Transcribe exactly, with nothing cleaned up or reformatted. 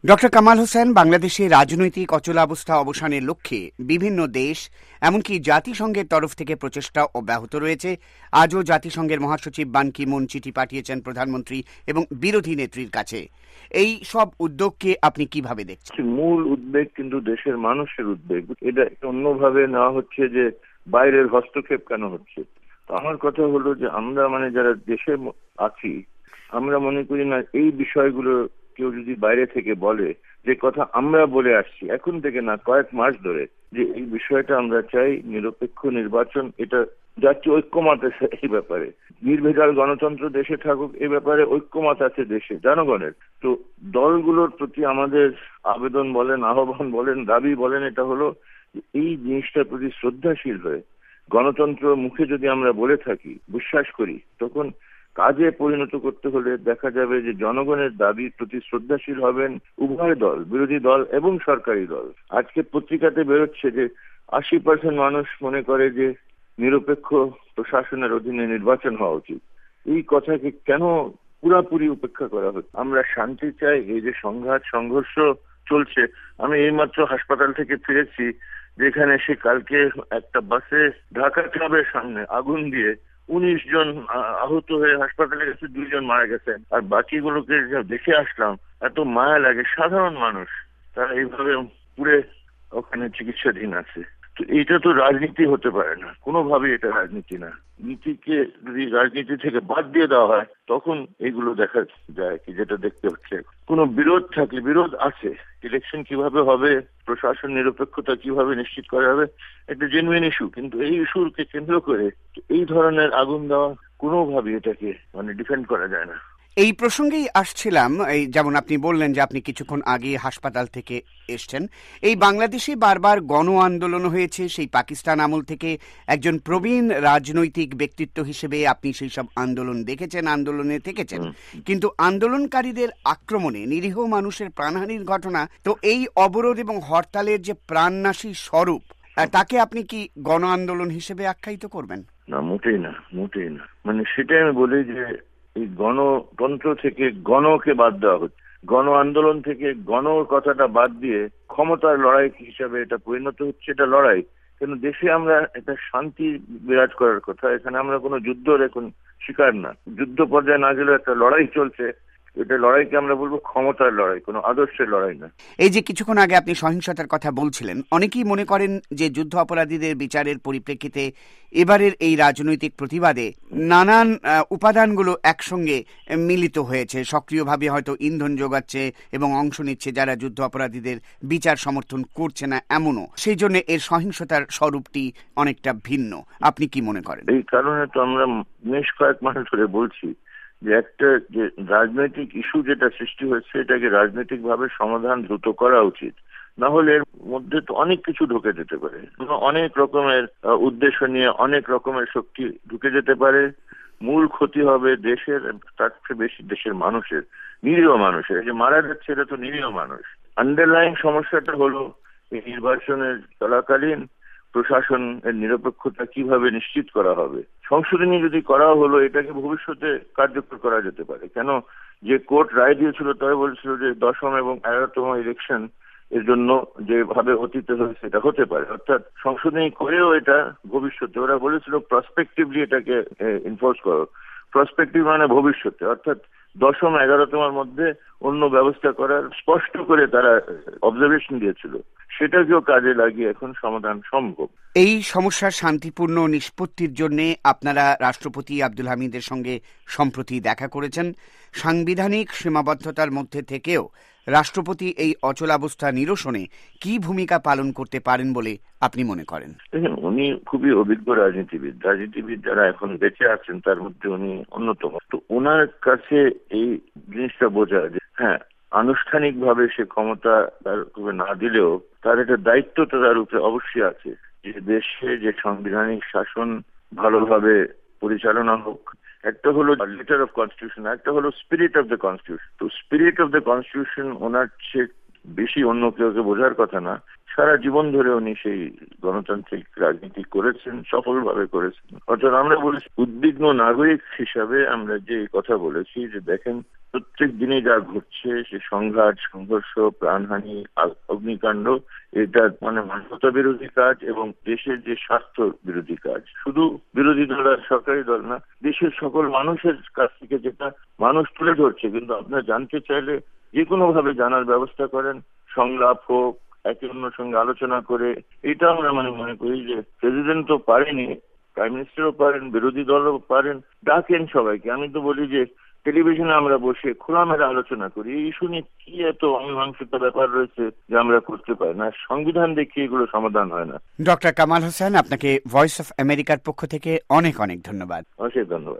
Doctor Kamal Hossain, বাংলাদেশে রাজনৈতিক অচলাবস্থা অবসানের লক্ষ্যে বিভিন্ন দেশ এমনকি জাতিসংঘের তরফ থেকে প্রচেষ্টা অব্যাহত রয়েছে। আজও জাতিসংঘের মহাসচিব বান কি মুন চিঠি পাঠিয়েছেন প্রধানমন্ত্রী এবং বিরোধী নেত্রীর কাছে। এই সব উদ্যোগকে আপনি কিভাবে দেখছেন? মূল উদ্বেগ কিন্তু দেশের মানুষের উদ্বেগ। এটা অন্যভাবে নেওয়া হচ্ছে যে বাইরের হস্তক্ষেপ কেন হচ্ছে। তো আমার কথা হলো যে আমরা মানে যারা দেশে আছি, আমরা মনে করি না এই বিষয়গুলো কেউ যদি বাইরে থেকে বলে, যে কথা আমরা বলে আসছি এখন থেকে না, কয়েক মাস ধরে, যে এই বিষয়টা আমরা চাই নিরপেক্ষ নির্বাচন, এটা জাতীয় ঐক্যমত আছে এই ব্যাপারে, নির্ভেজাল গণতন্ত্র দেশে থাকুক, এই ব্যাপারে ঐক্যমত আছে দেশে জনগণের। তো দলগুলোর প্রতি আমাদের আবেদন বলেন, আহ্বান বলেন, দাবি বলেন, এটা হলো এই জিনিসটার প্রতি শ্রদ্ধাশীল হয়ে গণতন্ত্র মুখে যদি আমরা বলে থাকি, বিশ্বাস করি, তখন কাজে পরিণত করতে হলে দেখা যাবে যে জনগণের দাবির প্রতি শ্রদ্ধাশীল হবেন উভয় দল, বিরোধী দল এবং সরকারি দল। আজকে পত্রিকাতে বেরোচ্ছে যে আশি পার্সেন্ট মানুষ মনে করে যে নিরপেক্ষ প্রশাসনের অধীনে নির্বাচন হওয়া উচিত। এই কথাকে কেন পুরাপুরি উপেক্ষা করা হচ্ছে? আমরা শান্তি চাই। এই যে সংঘাত সংঘর্ষ চলছে, আমি এইমাত্র হাসপাতাল থেকে ফিরেছি, যেখানে সে কালকে একটা বাসে ঢাকা ক্লাবের সামনে আগুন দিয়ে উনিশ জন আহত হয়ে হাসপাতালে গেছে, দুইজন মারা গেছেন। আর বাকিগুলোকে দেখে আসলাম, এত মায়া লাগে। সাধারণ মানুষ তারা এইভাবে পুড়ে ওখানে চিকিৎসাধীন আছে। তো এটা তো রাজনীতি হতে পারে না, কোনোভাবে এটা রাজনীতি না। নীতিকে যদি রাজনীতি থেকে বাদ দিয়ে দেওয়া হয়, তখন এগুলো দেখা যায় কি যেটা দেখতে হচ্ছে। কোনো বিরোধ থাকলে, বিরোধ আছে, ইলেকশন কিভাবে হবে, প্রশাসন নিরপেক্ষতা কিভাবে নিশ্চিত করা হবে, একটা জেনুইন ইস্যু। কিন্তু এই ইস্যুকে কেন্দ্র করে এই ধরনের আগুন দেওয়া কোনোভাবে এটাকে মানে ডিফেন্ড করা যায় না। এই প্রসঙ্গেই আসছিলাম। এই যেমন আপনি বললেন যে আপনি কিছুক্ষণ আগে হাসপাতাল থেকে এসছেন। এই বাংলাদেশে বারবার গণ আন্দোলন হয়েছে, সেই পাকিস্তান আমল থেকে। একজন প্রবীণ রাজনৈতিক ব্যক্তিত্ব হিসেবে আপনি সেই সব আন্দোলন দেখেছেন, আন্দোলনে থেকেছেন। কিন্তু আন্দোলনকারীদের আক্রমণে নিরীহ মানুষের প্রাণহানির ঘটনা, তো এই অবরোধ এবং হরতালের যে প্রাণনাশী স্বরূপ, তাকে আপনি কি গণ আন্দোলন হিসেবে আখ্যায়িত করবেন? না, মোটেই না, মোটেই না। মানে সেটাই আমি বলি যে এই গণতন্ত্র থেকে গণকে বাদ দেওয়া হচ্ছে, গণ আন্দোলন থেকে গণ কথাটা বাদ দিয়ে ক্ষমতার লড়াই হিসাবে এটা পরিণত হচ্ছে। এটা লড়াই কেন? দেশে আমরা একটা শান্তি বিরাজ করার কথা, এখানে আমরা কোনো যুদ্ধের এখন শিকার না। যুদ্ধ পর্যায়ে না গেলেও একটা লড়াই চলছে। এটা লড়াইকে আমরা বলবো ক্ষমতার লড়াই, কোনো আদর্শের লড়াই না। এই যে কিছুক্ষণ আগে আপনি সহিংসতার কথা বলছিলেন, অনেকেই মনে করেন যে যুদ্ধ অপরাধীদের বিচারের পরিপ্রেক্ষিতে এবারের এই রাজনৈতিক প্রতিবাদে নানান উপাদানগুলো একসঙ্গে মিলিত হয়েছে, সক্রিয়ভাবে হয়তো ইন্ধন যোগাচ্ছে এবং অংশ নিচ্ছে যারা যুদ্ধ অপরাধীদের বিচার সমর্থন করছে না, এমনও। সেই জন্য এর সহিংসতার স্বরূপটি অনেকটা ভিন্ন। আপনি কি মনে করেন? এই কারণে তো আমরা বেশ কয়েক মাস ধরে বলছি যে একটা যে রাজনৈতিক ইস্যু যেটা সৃষ্টি হয়েছে, এটাকে রাজনৈতিক ভাবে সমাধান দ্রুত করা উচিত। না হলে এর মধ্যে তো অনেক কিছু ঢুকে যেতে পারে, অনেক রকমের উদ্দেশ্য নিয়ে অনেক রকমের শক্তি ঢুকে যেতে পারে। মূল ক্ষতি হবে দেশের, তার চেয়ে বেশি দেশের মানুষের, নিরীহ মানুষের। যে মারা যাচ্ছে এটা তো নিরীহ মানুষ। আন্ডারলাইন সমস্যাটা হলো এই নির্বাচনের চলাকালীন প্রশাসনের নিরপেক্ষতা কিভাবে নিশ্চিত করা হবে। সংশোধনী যদি করা হলো, এটাকে ভবিষ্যতে কার্যকর করা যেতে পারে। কেন? যে কোর্ট রায় দিয়েছিল তারা বলছিল যে দশম এবং এগারোতম ইলেকশন এর জন্য যেভাবে অতীতে হয়েছে এটা হতে পারে, অর্থাৎ সংশোধনী করেও এটা ভবিষ্যতে, ওরা বলেছিল প্রসপেক্টিভলি এটাকে এনফোর্স করো। প্রসপেক্টিভ মানে ভবিষ্যতে, অর্থাৎ দশম এগারোতমের মধ্যে অন্য ব্যবস্থা করার স্পষ্ট করে তারা অবজারভেশন দিয়েছিল। সেটাকেও কাজে লাগিয়ে এখন সমাধান সম্ভব। এই সমস্যার শান্তিপূর্ণ নিষ্পত্তির জন্য আপনারা রাষ্ট্রপতি আব্দুল হামিদের সঙ্গে সম্প্রতি দেখা করেছেন। সাংবিধানিক সীমাবদ্ধতার মধ্যে থেকেও রাষ্ট্রপতি এই অচলাবস্থা নিরসনে কি ভূমিকা পালন করতে পারেন বলে আপনি মনে করেন? দেখেন, উনি খুবই অভিজ্ঞ রাজনীতিবিদ। রাজনীতিবিদ যারা এখন বেঁচে আছেন তার মধ্যে উনি অন্যতম। তো ওনার কাছে এই জিনিসটা বোঝা যে হ্যাঁ, আনুষ্ঠানিক ভাবে সে ক্ষমতা তার না দিলেও তার একটা দায়িত্ব তো তার উপরে অবশ্যই আছে, যে দেশে যে সাংবিধানিক শাসন ভালোভাবে পরিচালনা হোক। একটা হলো লেটার অফ কনস্টিটিউশন, একটা হলো স্পিরিট অফ দ্য কনস্টিটিউশন। তো স্পিরিট অফ দ্য কনস্টিটিউশন ওনার চেয়ে বেশি অন্য কেউ বোঝার কথা না। সারা জীবন ধরে উনি সেই গণতান্ত্রিক রাজনীতি করেছেন, সফলভাবে করেছেন। অর্থাৎ আমরা বলেছি উদ্বিগ্ন নাগরিক হিসাবে আমরা যে কথা বলেছি যে দেখেন প্রত্যেক দিনে যা ঘটছে, সে সংঘাত, সংঘর্ষ, প্রাণহানি, অগ্নিকাণ্ড, এটা মানে মানবতা বিরোধী কাজ এবং দেশের যে স্বার্থ বিরোধী কাজ। শুধু বিরোধী দল আর সরকারি দল না, দেশের সকল মানুষের কাছ থেকে যেটা মানুষ তুলে ধরছে। কিন্তু আপনারা জানতে চাইলে যে কোনো ভাবে জানার ব্যবস্থা করেন, সংলাপ হোক, একে অন্যের সঙ্গে আলোচনা করে। এটা আমরা মানে মনে করি যে প্রেসিডেন্ট তো পারেনি, প্রাইম মিনিস্টারও পারেন, বিরোধী দলও পারেন, ডাকেন সবাইকে। আমি তো বলি যে টেলিভিশনে আমরা বসে খোলামেলা আলোচনা করি, এই ইস্যু নিয়ে কি এত অমীমাংসিত ব্যাপার রয়েছে যে আমরা করতে পারি না। সংবিধান দেখিয়ে এগুলো সমাধান হয় না। ডক্টর কামাল হোসেন, আপনাকে ভয়েস অফ আমেরিকার পক্ষ থেকে অনেক অনেক ধন্যবাদ। অশেষ ধন্যবাদ।